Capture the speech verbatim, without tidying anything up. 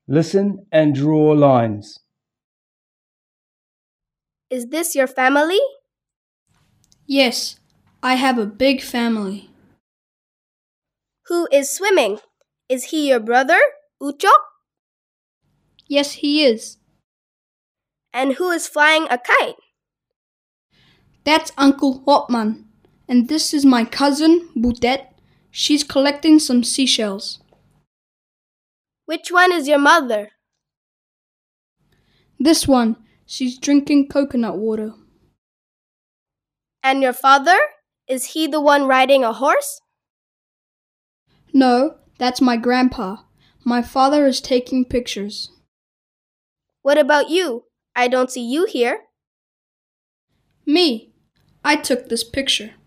Listen and draw lines. Is this your family? Yes, I have a big family. Who is swimming? Is he your brother, Uchok? Yes, he is. And who is flying a kite? That's Uncle Hotman. And this is my cousin, Butet. She's collecting some seashells. Which one is your mother? This one, she's drinking coconut water. And your father? Is he the one riding a horse? No, that's my grandpa. My father is taking pictures. What about you? I don't see you here. Me, I took this picture.